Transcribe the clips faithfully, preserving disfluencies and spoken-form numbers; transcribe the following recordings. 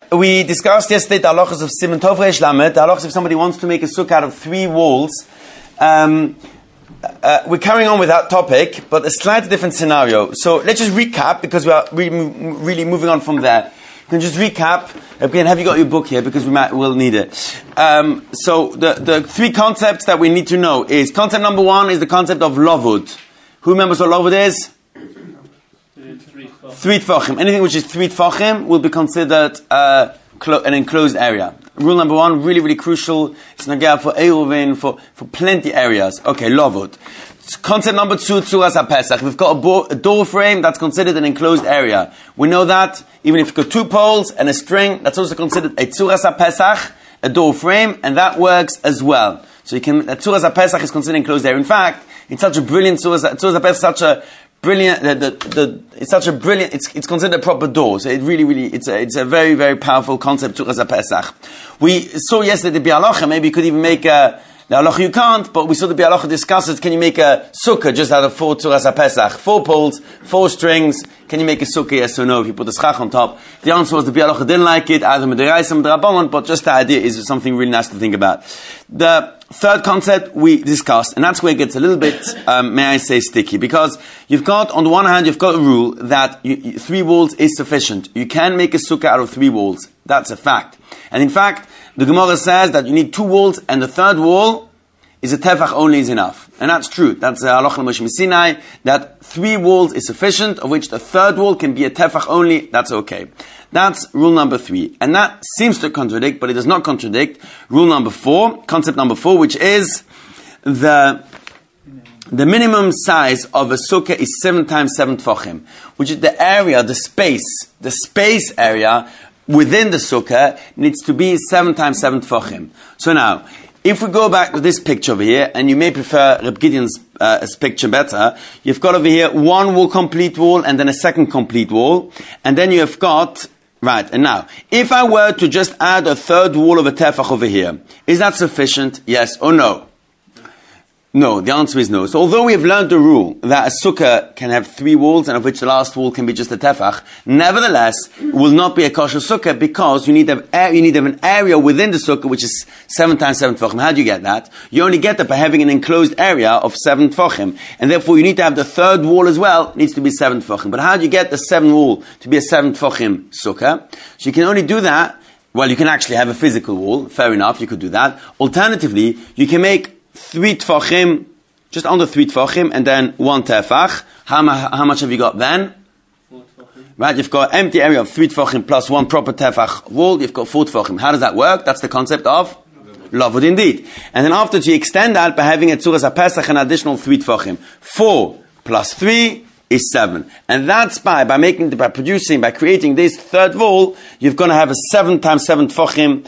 we discussed yesterday the halachas of Siman Tov Reish Lamed. The halachas if somebody wants to make a sukkah out of three walls. Um, uh, we're carrying on with that topic, but a slightly different scenario. So let's just recap because we are really, really moving on from there. You can just recap. Again, have you got your book here? Because we might will need it. Um, so the the three concepts that we need to know is concept number one is the concept of lovud. Who remembers what lovud is? Three tfachim. Anything which is three tfachim will be considered uh, clo- an enclosed area. Rule number one, really, really crucial. It's nagaya for Eiruvin, for, for plenty areas. Okay, lovud. Concept number two, tzuras HaPesach. We've got a, bo- a door frame that's considered an enclosed area. We know that even if you've got two poles and a string, that's also considered a tzuras HaPesach, a door frame, and that works as well. So you can, a tzuras HaPesach is considered an enclosed area. In fact, it's such a brilliant tzuras HaPesach, such a brilliant, the, the, the, it's such a brilliant, it's, it's considered a proper door. So it really, really, it's a, it's a very, very powerful concept, tzuras HaPesach. We saw yesterday the Bi'alacha, maybe you could even make a, the halacha you can't, but we saw the Bi'alacha discusses, can you make a sukkah just out of four tzuras HaPesach? Four poles, four strings, can you make a sukkah, yes or no, if you put a schach on top? The answer was the Bi'alacha didn't like it, either Mediraisa or Medrabanan, but just the idea is something really nice to think about. The third concept we discussed, and that's where it gets a little bit, um, may I say, sticky, because you've got, on the one hand, you've got a rule that you, you, three walls is sufficient. You can make a sukkah out of three walls. That's a fact. And in fact, the Gemara says that you need two walls, and the third wall is a tefach only is enough. And that's true. That's a halacha Moshe Sinai, that three walls is sufficient, of which the third wall can be a tefach only. That's okay. That's rule number three. And that seems to contradict, but it does not contradict rule number four, concept number four, which is the the minimum size of a sukkah is seven times seven tfachim, which is the area, the space, the space area within the sukkah needs to be seven times seven tfachim. So now, if we go back to this picture over here, and you may prefer Reb Gideon's uh, picture better, you've got over here one wall, complete wall, and then a second complete wall, and then you have got, right, and now, if I were to just add a third wall of a tefach over here, is that sufficient? Yes or no? No, the answer is no. So although we have learned the rule that a sukkah can have three walls and of which the last wall can be just a tefach, nevertheless, it will not be a kosher sukkah because you need to have, you need to have an area within the sukkah which is seven times seven tefachim. How do you get that? You only get that by having an enclosed area of seven tefachim. And therefore you need to have the third wall as well, it needs to be seven tefachim. But how do you get the seven wall to be a seven tefachim sukkah? So you can only do that, well, you can actually have a physical wall, fair enough, you could do that. Alternatively, you can make three tefachim, just under three tefachim, and then one tefach. How, how much have you got then? Four tefachim. Right, you've got an empty area of three tefachim plus one proper tefach wall, you've got four tefachim. How does that work? That's the concept of lovud indeed. And then after you extend that by having a tzuras HaPesach, an additional three tefachim. Four plus three is seven. And that's by, by making, by producing, by creating this third wall, you're going to have a seven times seven tefachim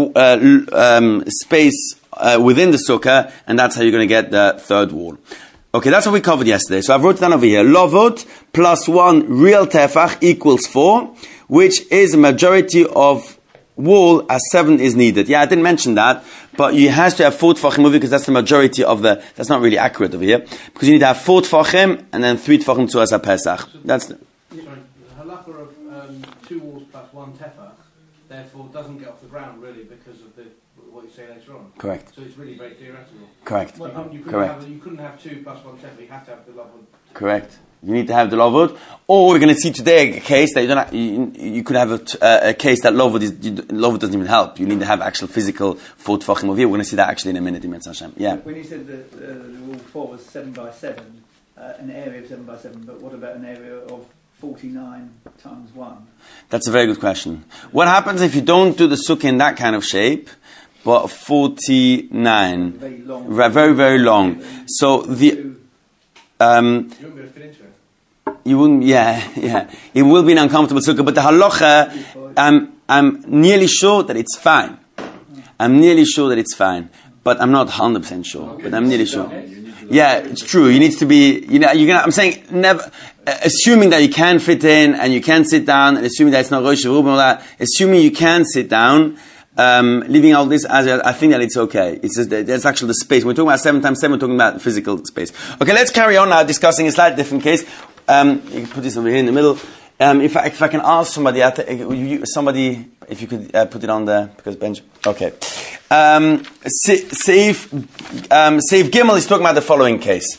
uh, um, space Uh, within the sukkah, and that's how you're going to get the third wall. Okay, that's what we covered yesterday. So I've wrote it down over here. Lovud plus one real tefach equals four, which is a majority of wall as seven is needed. Yeah, I didn't mention that, but you have to have four tefachim because that's the majority of the, that's not really accurate over here, because you need to have four tefachim and then three tefachim tzuras HaPesach. That's the... Sorry, the halacha of um, two walls plus one tefach, therefore doesn't get off the ground really because of the what you say later on. Correct. So it's really very theoretical. Correct. Well, you, couldn't Correct. Have, you couldn't have two plus one tefach, you have to have the lovud. Correct. You need to have the lovud. Or we're going to see today a case that you don't have, you, you could have a, uh, a case that lovud is, you, lovud doesn't even help. You need to have actual physical four tefachim over here. We're going to see that actually in a minute in Mitzvah Hashem. Yeah. When you said that uh, the rule four was seven by seven, uh, an area of seven by seven, but what about an area of forty-nine times one? That's a very good question. What happens if you don't do the sukkah in that kind of shape? But forty-nine, very long, very, very long. So the, um, You wouldn't be able to fit into it. you wouldn't, yeah, yeah. It will be an uncomfortable sukkah, but the halacha, I'm, I'm nearly sure that it's fine. I'm nearly sure that it's fine, but I'm not one hundred percent sure, but I'm nearly sure. Yeah, it's true. You need to be, you know, you're gonna, I'm saying never, uh, assuming that you can fit in and you can sit down, and assuming that it's not Rosh Hashanah and all that, assuming you can sit down, Um, leaving all this as I think that it's okay. It's just, that's actually the space. We're talking about seven times seven, we're talking about physical space. Okay, let's carry on now discussing a slightly different case. Um, you can put this over here in the middle. Um, if, I, if I can ask somebody, I th- you, somebody, if you could uh, put it on there, because Benj. Okay. Um, Seif um, Seif Gimel is talking about the following case.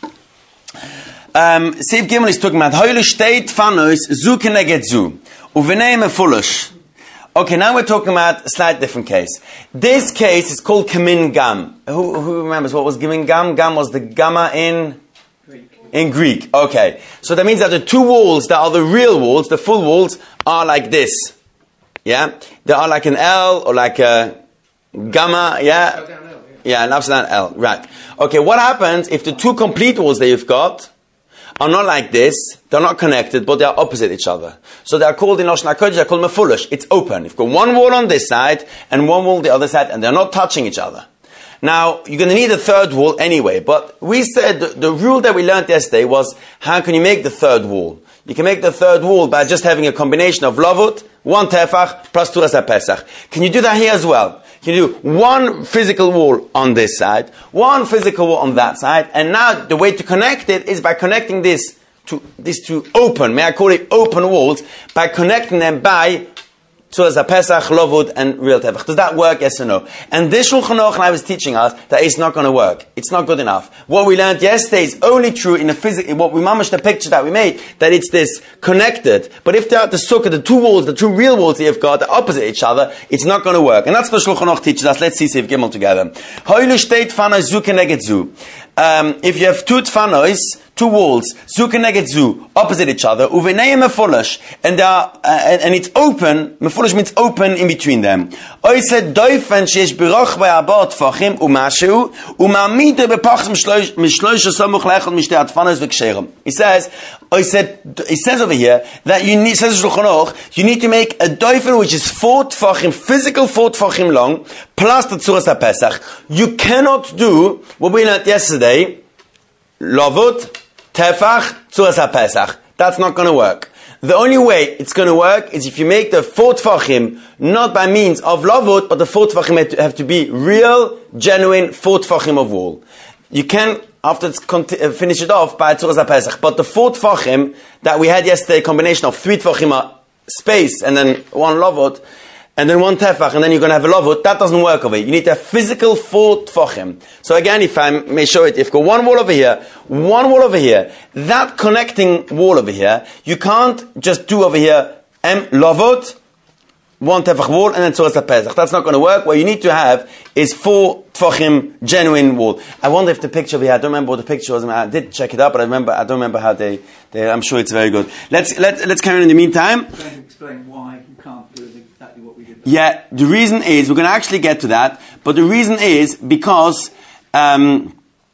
Um, Seif Gimel is talking about Heule steht von uns zu keneged zu. Uveneime foolish. Okay, now we're talking about a slight different case. This case is called Kamin Gam. Who, who remembers what was Kamin Gam? Gam was the gamma in Greek. In Greek. Okay, so that means that the two walls that are the real walls, the full walls, are like this. Yeah, they are like an L or like a gamma. Yeah, Upside down L, yeah. yeah, an upside down L. Right. Okay, what happens if the two complete walls that you've got are not like this, they're not connected, but they are opposite each other. So they are called in Lashon HaKodesh, they're called mefulish. It's open. You've got one wall on this side and one wall on the other side, and they're not touching each other. Now, you're going to need a third wall anyway, but we said the, the rule that we learned yesterday was, how can you make the third wall? You can make the third wall by just having a combination of lavut, one tefach, plus turas HaPesach. Can you do that here as well? Can you do one physical wall on this side, one physical wall on that side, and now the way to connect it is by connecting this to these two open, may I call it open walls, by connecting them by Turas HaPesach, Lovud, and real Tefach. Does that work? Yes or no? And this Shulchan Aruch I was teaching us that it's not going to work. It's not good enough. What we learned yesterday is only true in the physical, what we mamish the picture that we made, that it's this connected. But if they're the sukkah, the two walls, the two real walls that you've got, are opposite each other, it's not going to work. And that's what Shulchan Aruch teaches us. Let's see Seif Gimel together. Hoyle steht Tfanos zu keneged zu. Um, if you have two tfanos, two walls, zu keneged zu, opposite each other, uveneim mefulish, and they are, uh, and, and it's open, mefulish means open in between them. Oise doifen sheyesh biroch v'abot tfachim umashu, umamide bepachim mishloisha samuch lechot mishtei atfanos v'ksherim. He says, oise, he says over here, that you need, says Shulchan Aruch, you need to make a doifen which is four tfachim, physical four tfachim long, plus the Tzuras HaPesach. You cannot do what we learned yesterday, Lavut, Tefach, Tzuras HaPesach. That's not going to work. The only way it's going to work is if you make the four Tfachim not by means of Lavut, but the four Tfachim have to be real, genuine four Tfachim of wall. You can, after it's conti- uh, finish it off by Tzuras HaPesach. But the four Tfachim that we had yesterday, a combination of three Tfachim are space and then one Lavut, and then one tefach, and then you're going to have a lavut, that doesn't work over here. You need a physical four tefachim. So again, if I may show it, if you go one wall over here, one wall over here, that connecting wall over here, you can't just do over here, em lavut, one tefach wall, and then tzuras HaPesach. That's not going to work. What you need to have is four tefachim genuine wall. I wonder if the picture over here, I don't remember what the picture was, I did check it out, but I remember, I don't remember how they, they I'm sure it's very good. Let's, let, let's carry on in the meantime. I'm going to explain why you can't do exactly what we did. Yeah, the reason is, we're going to actually get to that, but the reason is because, um,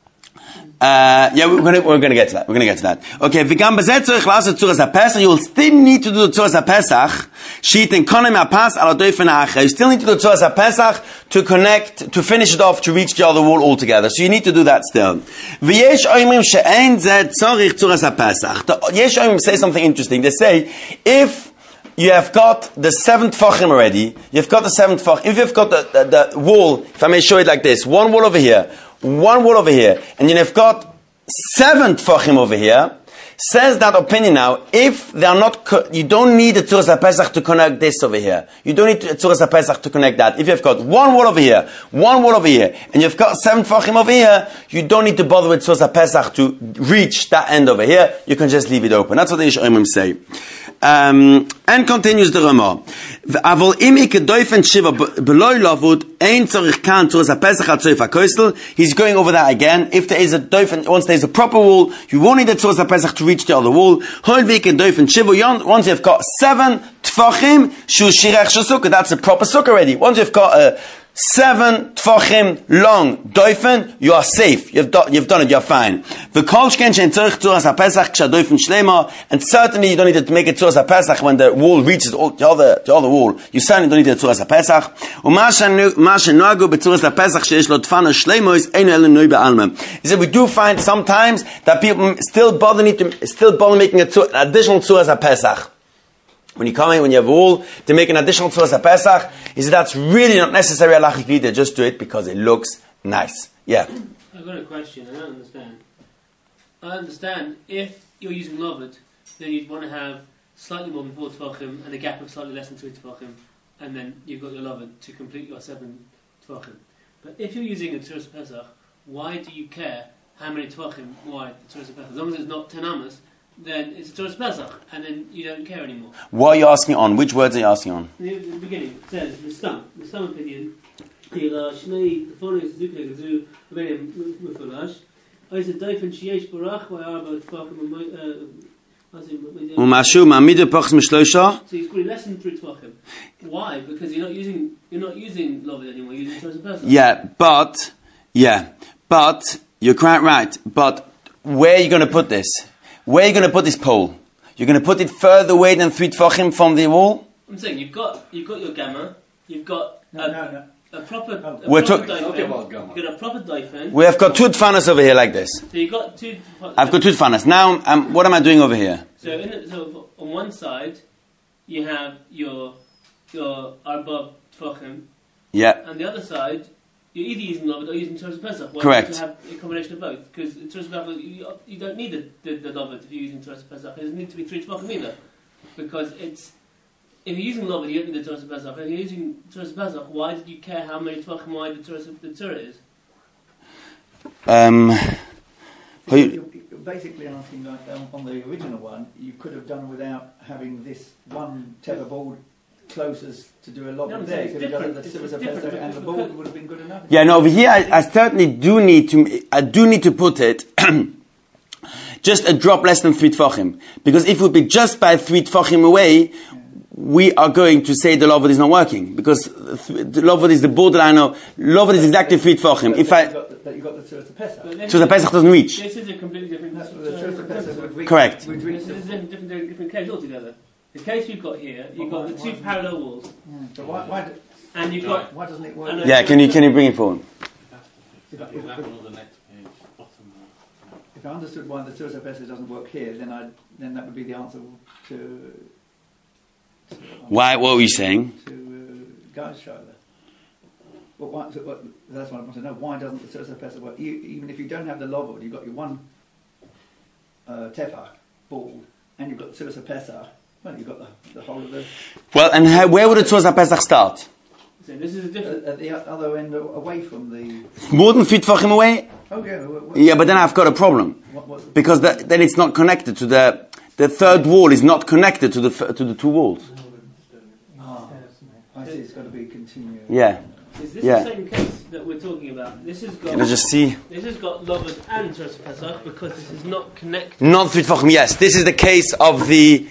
uh, yeah, we're going to, we're going to get to that. We're going to get to that. Okay, v'gam bezeh tzorich la'asot tzuras HaPesach, you will still need to do the tzuras HaPesach, she'iten konem ha'pas al ha'doifen ha'acher. You still need to do the tzuras HaPesach to connect, to finish it off, to reach the other wall altogether. So you need to do that still. V'yesh oimrim she'en zeh tzorich tzuras HaPesach. The yesh oimrim say something interesting. They say, if you have got the seventh tefachim already, you've got the seventh tefachim, if you've got the, the, the wall, if I may show it like this, one wall over here, one wall over here, and you've got seven tefachim over here, says that opinion now, if they are not, co- you don't need a Tzuras HaPesach to connect this over here. You don't need a Tzuras HaPesach to connect that. If you've got one wall over here, one wall over here, and you've got seven tefachim over here, you don't need to bother with Tzuras HaPesach to reach that end over here. You can just leave it open. That's what the Yishayimim say. Um, and continues the Ramah. Avol imi kedoifen shiva beloy lavud ein tzorich kan tzuras HaPesach al tzoif HaKosel. He's going over that again. If there is a doifen, once there is a proper wall, you won't need the tzuras HaPesach to reach the other wall. Hol vik and doifen shiva. Once you've got seven tfachim shu shirech shasukkah, that's a proper sukkah already. Once you've got a seven tfachim long doifen, you are safe. You've done, you've done it. You're fine. The kol shken shein tzorich tzuras HaPesach ksha doifen shlema, and certainly you don't need to make a tzuras HaPesach when the wall reaches all, the other the other wall. You certainly don't need a tzuras HaPesach. Uma shenuagu betzuras HaPesach sheish lo tfana shlemos ein elu noi be'alma. He said we do find sometimes that people still bother need to still bother making a tzu, an additional tzuras HaPesach. When you come in, when you have a wall, to make an additional tzuras HaPesach, he said that's really not necessary halachically, they just do it because it looks nice. Yeah. I've got a question, I don't understand. I understand, if you're using Lovut, then you'd want to have slightly more than four tefachim, and a gap of slightly less than three tefachim, and then you've got your loved to complete your seven tefachim. But if you're using a Tzuras Pesach, why do you care how many tefachim wide the Tzuras Pesach? As long as it's not ten amas, then it's a Tzuras Pesach, and then you don't care anymore. What are you asking on? Which words are you asking on? In the, in the beginning, it says, the stam, the stam opinion, the following is Zukne Gazu, Avenium Mufalash, I said, Daifen Shiesh Barach, why are about tefachim, Umashu ma'amidu pachs mishloisha. So he's probably less than three tefachim. Why? Because you're not using you're not using loved anymore. You're using Tzuras Pesach. Yeah, but yeah, but you're quite right. But where are you going to put this? Where are you going to put this pole? You're going to put it further away than three tefachim from the wall? I'm saying you've got you've got your gamma. You've got No, a, no, no. a proper. A We're proper talk- diaphragm. Okay, well, gamma. You've got a proper diaphragm. We have got two tfanas over here like this. So you've got two. I've got two tfanas. Now, um, what am I doing over here? So, in the, so on one side, you have your your arba tefachim, Yeah, and the other side, you're either using loved or using Tzuras Pesach. Why Correct. don't you have a combination of both? Because Tzuras Pesach, you, you don't need the, the, the loved if you're using Tzuras Pesach. It doesn't need to be three tefachim either, because it's if you're using loved, you don't need the Tzuras Pesach. If you're using Tzuras Pesach, why did you care how many tefachim wide the Tzuras the Tzura is? um, So you- you're, you're basically asking, like um, on the original one, you could have done without having this one tether board closest to do a lot No, of it's there. You could have done different. the It's- Tzuras it's Pesach different and the because- board would have been good enough. yeah. No, over here I, I certainly do need to. I do need to put it just a drop less than three tefachim, because if it would be just by three tefachim away, we are going to say the lovod is not working, because the lovod is the borderline of lovod is exactly three tefachim. If That I you got the, that you got the Tzuras Pesach. But this so the is- Pesach doesn't reach. This is a completely different. That's what the Tzuras Pesach would reach. Correct. Would This reach is the, a different, different, different case altogether. The case you've got here, you've got the two parallel walls, yeah. But why, why, do- and you've got. why doesn't it work? And, uh, Yeah, can you can you bring it forward? That will happen on the next page, bottom right. If I understood why the Tzuras Pesach doesn't work here, then I then that would be the answer to. to Why? What were you saying? To uh, Guy's show. But why, so what, that's what I want to know. Why doesn't the Tzuras Pesach work? You, even if you don't have the lovod, you've got your one uh, tefach ball, and you've got Tzuras Pesach. Well, you've got the, the whole of the Well, and how, where would the Tzuz Pesach start? So this is a different. at, at the other end, away from the. More than three tefachim away? Oh yeah. What, what, Yeah, but then I've got a problem. What, what, Because the, then it's not connected to the the third wall is not connected to the f- to the two walls. ah, I see. It's got to be continuous. Yeah. Is this Yeah. the same case that we're talking about? This has got. Can I just see? This has got loved and Tzuras Pesach because this is not connected. Not three tefachim. Yes, this is the case of the.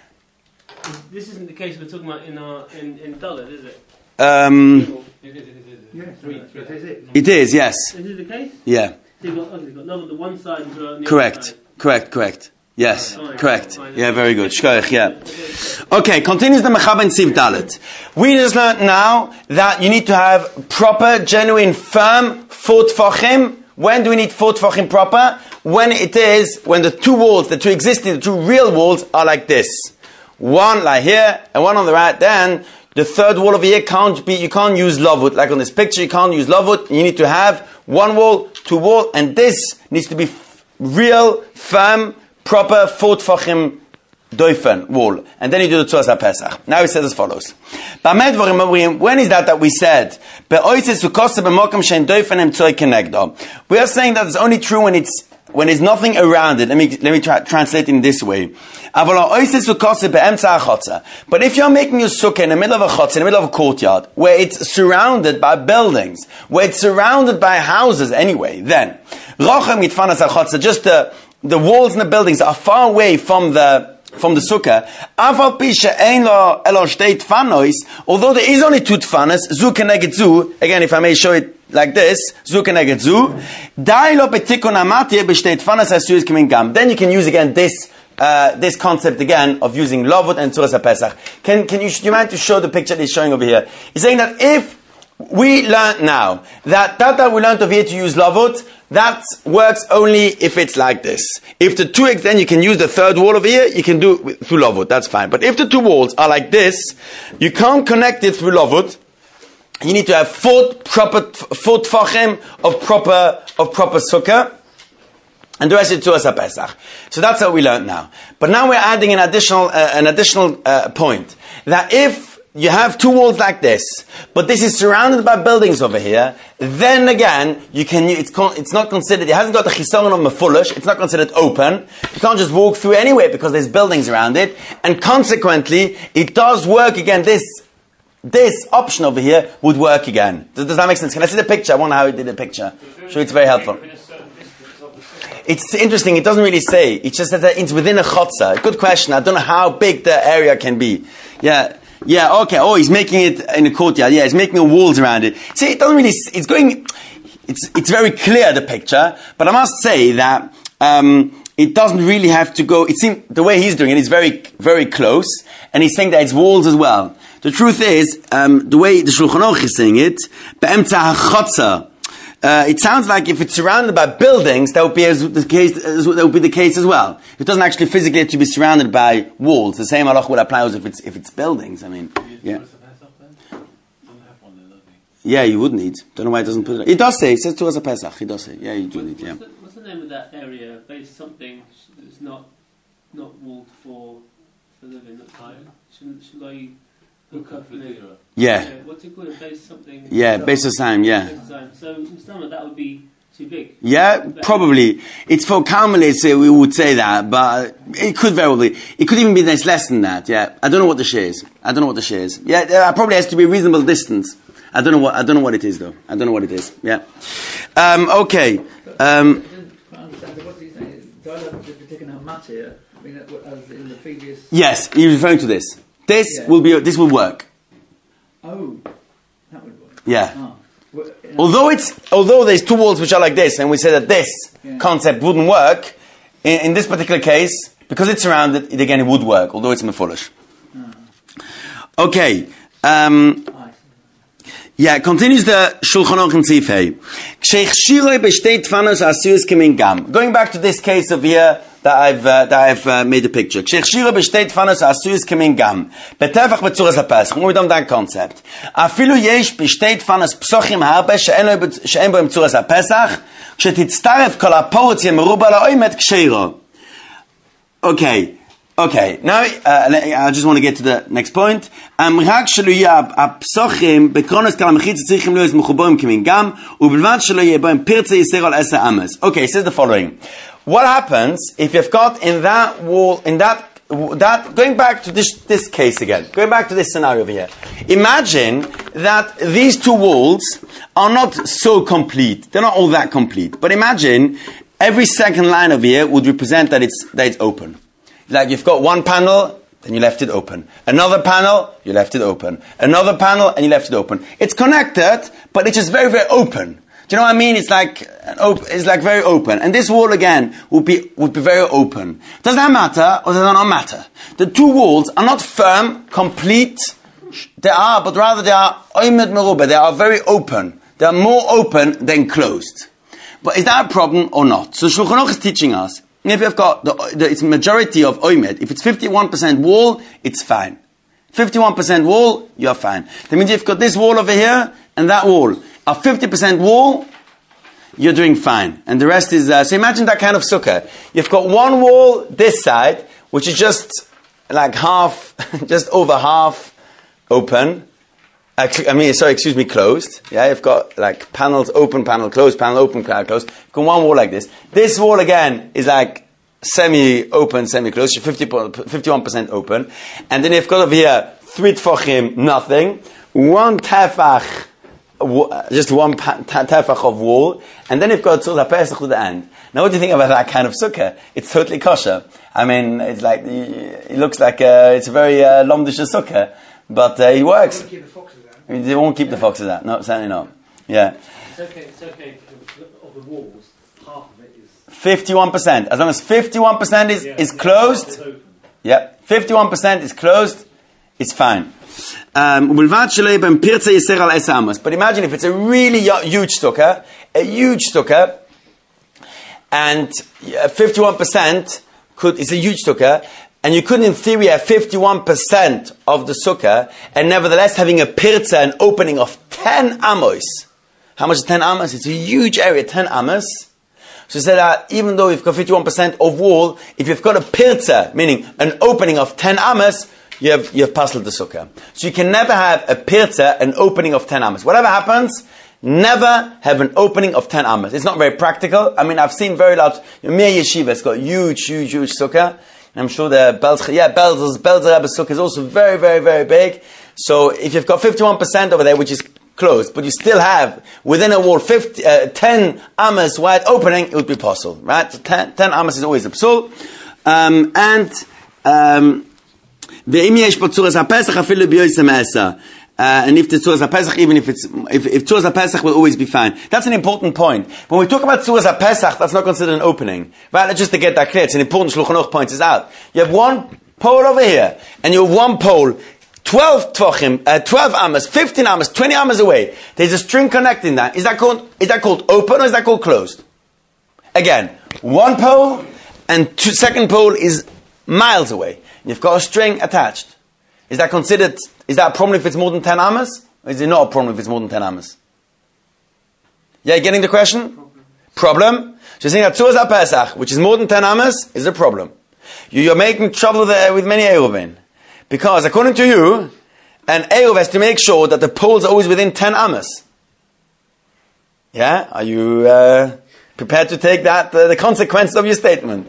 This isn't the case we're talking about in our in in Dalet, is it? Um, It is, it is, it is. Yeah, Three, that three. is it. it is yes. Is it the case? Yeah. So you've got, okay, you've got loved on the one side and Tzuras on the other Correct. side. Correct. Correct. Yes. Fine, Correct. fine. Yeah. Very good. Shkoyach. Yeah. Okay. Continues the Mechaber and Siv Dalet. We just learned now that you need to have proper, genuine, firm four tefachim. When do we need four tefachim proper? When it is when the two walls, the two existing, the two real walls are like this. One like here and one on the right. Then the third wall over here can't be. You can't use lovut like on this picture. You can't use lovut. You need to have one wall, two wall, and this needs to be f- real, firm, proper four tefachim doifen wall. And then you do the Tzuras Pesach. Now he says as follows. When is that that we said? We are saying that it's only true when it's when there's nothing around it. Let me let me try translate it in this way. But if you're making your sukkah in the middle of a chotz, in the middle of a courtyard, where it's surrounded by buildings, where it's surrounded by houses anyway, then just the the walls and the buildings are far away from the from the sukkah. Although there is only two tfanas, zu keneged zu. Again, if I may show it like this, zu keneged zu. Then you can use again this uh, this concept again of using lovut and Tzuras Pesach. Can can you do you mind to show the picture that he's showing over here? He's saying that if we learn now that that that we learned over here to use lavut, that works only if it's like this. If the two, then you can use the third wall over here, you can do it with, through lavut, that's fine. But if the two walls are like this, you can't connect it through lavut. You need to have four proper, four tfachim of proper, of proper sukkah. and the rest is Tzuras HaPesach. So that's what we learned now. But now we're adding an additional, uh, an additional uh, point, that if you have two walls like this, but this is surrounded by buildings over here, then again, you can, it's, con, it's not considered, it hasn't got the chisaron of mefulish, it's not considered open. You can't just walk through anyway because there's buildings around it, and consequently, it does work again. This, this option over here would work again. Does, does that make sense? Can I see the picture? I wonder how it did the picture. Sure, it's very helpful. It's interesting, it doesn't really say. It just says that it's within a chotzer. Good question. I don't know how big the area can be. Yeah. Yeah, okay. Oh, he's making it in a courtyard. Yeah, he's making a walls around it. See, it doesn't really, it's going, it's, it's very clear, the picture, but I must say that, um, it doesn't really have to go, it seems, the way he's doing it is very, very close, and he's saying that it's walls as well. The truth is, um, the way the Shulchan Aruch is saying it, be'emtza hachotzer, Uh, it sounds like if it's surrounded by buildings, that would be as the case. As, that would be the case as well. It doesn't actually physically have to be surrounded by walls. The same halach would apply as if it's if it's buildings. I mean, yeah. Yeah, you would need. Don't know why it doesn't put it. It does say. It says Tzuras HaPesach. It does say. Yeah, you do need. Yeah. What's the, what's the name of that area? Based something that's not not walled for for living. That's high. Shouldn't should I hook up with it? Yeah. Yeah. What's it called? Base something. Yeah, base of time. Yeah. Base of time. So Mustama, that would be too big. Yeah, probably. It's for Carmelites, uh, we would say that, but it could very well be. It could even be there's less than that. Yeah, I don't know what the share is. I don't know what the share is. Yeah, there probably has to be a reasonable distance. I don't know what. I don't know what it is though. I don't know what it is. Yeah. Um, okay. Um, What do you think? Dialogue is taking a mat here. I mean, as in the previous. yes, he's referring to this. This Yeah. will be. This will work. Oh, that would work. Yeah. Ah. Well, uh, Although it's although there's two walls which are like this, and we say that this Yeah. concept wouldn't work in, in this particular case because it's surrounded. It again it would work, although it's mefulish. Okay. Um, I see. yeah, continues the Shulchan Aruch in Tzifei. Ksheich b'shtei tfanos asiyus kemin gam. Going back to this case of here that I've uh, that I've uh, made a picture. Ksheich shira b'shtei tfanos asiyus kemin gam. Betefach b'tzuras HaPesach. We've done that concept. Afilu yesh b'shtei tfanos psochim harbe she'en bo im tzuras HaPesach. Kshetiztaref kol ha'porot yemeruba la'oimet ksheiro. Okay. Okay, now uh, I just want to get to the next point. רק שלא יהיה הפסוחים בקרונוס כל המחיץ צריכים להיות מחוברים כמנגם ובלבד שלא יהיה בהם פרצי יסר על עשר אמס. Okay, it says the following. What happens if you've got in that wall, in that, that going back to this, this case again, going back to this scenario over here. Imagine that these two walls are not so complete. They're not all that complete. But imagine every second line over here would represent that it's, that it's open. Like you've got one panel, then you left it open. Another panel, you left it open. Another panel, and you left it open. It's connected, but it's just very, very open. Do you know what I mean? It's like an op- it's like very open. And this wall again would be would be very open. Does that matter or does that not matter? The two walls are not firm, complete. They are, but rather they are oimed meruba. They are very open. They are more open than closed. But is that a problem or not? So Shulchan Aruch is teaching us. If you've got the, the it's majority of oimed, if it's fifty-one percent wall, it's fine. fifty-one percent wall, you're fine. That means you've got this wall over here and that wall. A fifty percent wall, you're doing fine. And the rest is, uh, so imagine that kind of sukkah. You've got one wall this side, which is just like half, just over half open. I mean, sorry, excuse me, closed. Yeah, you've got like panels, open panel, closed panel, open panel, closed. You've got one wall like this. This wall again is like semi-open, semi-closed, fifty-one percent open. And then you've got over here three tefachim, nothing. One tefach, just one tefach of wall. And then you've got Tzuras HaPesach to the end. Now what do you think about that kind of sukkah? It's totally kosher. I mean, it's like, it looks like a, it's a very uh, lomdish sukkah. But uh, it works. Keep the foxes out. I mean, they won't keep the foxes out. No, certainly not. Yeah. It's okay, it's okay, of the walls, half of it is... fifty-one percent. As long as fifty-one percent is, Yeah, is yeah, closed, half is open. yeah, fifty-one percent is closed, it's fine. Um, but imagine if it's a really huge sukkah, a huge sukkah, and fifty-one percent could, it's a huge sukkah, and you could, in theory, have fifty-one percent of the sukkah, and nevertheless having a pirza, an opening of ten amos. How much is ten amos? It's a huge area, ten amos. So he said that even though you've got fifty-one percent of wall, if you've got a pirza, meaning an opening of ten amas, you have, you have pasled the sukkah. So you can never have a pirza, an opening of ten amas. Whatever happens, never have an opening of ten amas. It's not very practical. I mean, I've seen very large, Mir Yeshiva, it's got huge, huge, huge sukkah. And I'm sure the Belz, yeah, Belz, Belz Rebbe's sukkah is also very, very, very big. So if you've got fifty-one percent over there, which is closed, but you still have within a wall fifty, uh, ten amas wide opening, it would be possible, right? So ten, ten amas is always a psul. Um, and, um, ואם יש פה צורס הפסח אפילו ביוסם עשר. And if the Tzuras HaPesach, even if it's, if, if Tzuras HaPesach will always be fine. That's an important point. When we talk about Tzuras HaPesach, that's not considered an opening. Right? Just to get that clear, it's an important Shulchan Aruch points this out. You have one pole over here, and you have one pole, twelve Tvachim, uh, twelve amas, fifteen amas, twenty amas away. There's a string connecting that. Is that called, is that called open or is that called closed? Again, one pole, and two, second pole is miles away. You've got a string attached. Is that considered, is that a problem if it's more than ten amas? Or is it not a problem if it's more than ten amas? Yeah, you getting the question? Problem. problem. So you're saying that Tzuras HaPesach, which is more than ten amas, is a problem. You, you're making trouble there with many Eruvin. Because according to you, an Eruv has to make sure that the poles are always within ten amas. Yeah? Are you uh, prepared to take that, uh, the consequence of your statement?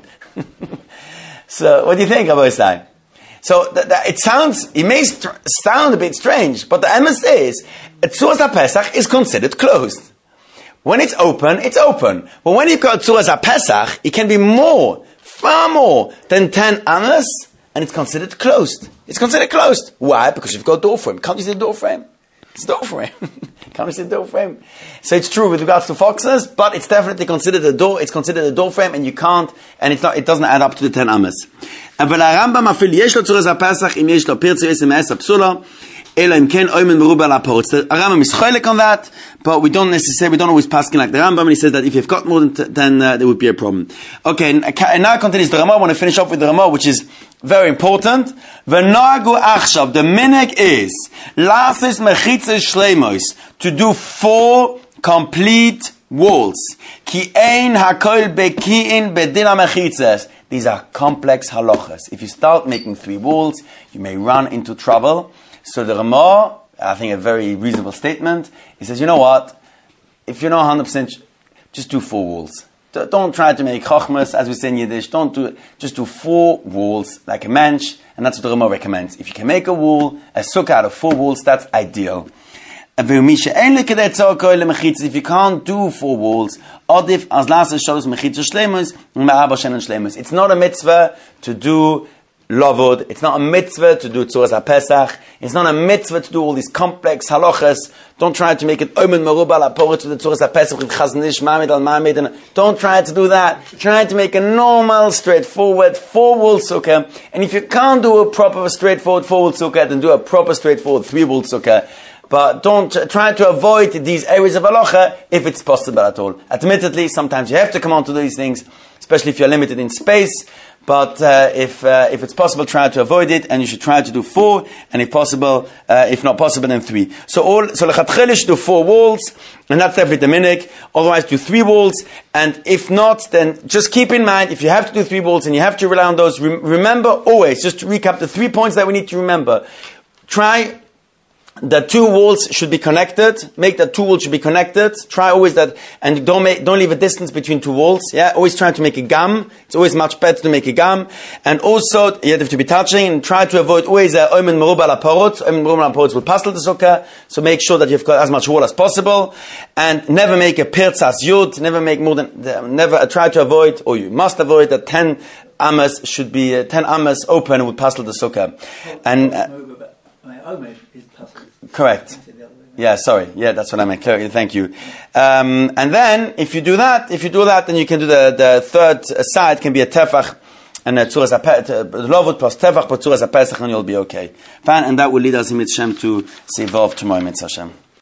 So, what do you think, Rabbi Isai? So, th- th- it sounds, it may st- sound a bit strange, but the emes is, Tzuras HaPesach is considered closed. When it's open, it's open. But when you've got Tzuras HaPesach, it can be more, far more than ten amas, and it's considered closed. It's considered closed. Why? Because you've got a door frame. Can't you see the door frame? It's a door frame. Can't you see the door frame? So it's true with regards to foxes, but it's definitely considered a door. It's considered a door frame, and you can't, and it's not. It doesn't add up to the ten amas. אבל הרמב"ם אפילו יש לו צורס הפסח אם יש לו פרצה עשר מעשר פסולה אלא אם כן אוימן מרובה על הפורץ. The Rambam is chaylik on that, but we don't necessarily, we don't always pass like the Rambam, and he says that if you've got more than t- then uh, there would be a problem. Okay, and, and now continues the Ramah. I want to finish off with the Ramah, which is very important. V'noagu achshav, the minhag is lasis mechitzes shleimos, to do four complete walls. Ki ein hakol beki'in bedin ha-mechitzes. These are complex halachas. If you start making three walls, you may run into trouble. So the Ramah, I think a very reasonable statement, he says, you know what, if you're not one hundred percent, just do four walls. Don't try to make chochmas, as we say in Yiddish, don't do it, just do four walls, like a mensch, and that's what the Ramah recommends. If you can make a wall, a sukkah out of four walls, that's ideal. If you can't do four walls, it's not a mitzvah to do lavod. It's not a mitzvah to do Tzuras HaPesach. It's not a mitzvah to do all these complex halachas. Don't try to make it omen merubah la poritz with the Tzuras HaPesach with chaznish mamid al mamid. And don't try to do that. Try to make a normal, straightforward four-wall sukkah. And if you can't do a proper, straightforward four-wall sukkah, then do a proper, straightforward three-wall sukkah. But don't uh, try to avoid these areas of halacha if it's possible at all. Admittedly, sometimes you have to come on to these things, especially if you're limited in space. But uh, if uh, if it's possible, try to avoid it, and you should try to do four, and if possible, uh, if not possible, then three. So all so lechatchil should do four walls, and that's definitely the minhag. Otherwise, do three walls, and if not, then just keep in mind if you have to do three walls and you have to rely on those. Re- remember always, just to recap the three points that we need to remember. Try. The two walls should be connected. Make that two walls should be connected. Try always that, and don't make, don't leave a distance between two walls. Yeah, always try to make a gam. It's always much better to make a gam. And also, you have to be touching, and try to avoid always a omen merubah la parot. Omen merubah la parot will passel the sukkah. So make sure that you've got as much wall as possible, and never make a pirtzas yud. Never make more than, never uh, try to avoid, or you must avoid that ten amas should be uh, ten amas open with passel the sukkah. And uh, correct. Yeah, sorry. Yeah, that's what I meant. Clearly, thank you. Um, and then, if you do that, if you do that, then you can do the, the third side can be a tefach, and a tzuras HaPesach, lovut plus tefach, but tzuras HaPesach, and you'll be okay. Fine, and that will lead us in Mitzvah to Sivov tomorrow, Mitzvah Hashem.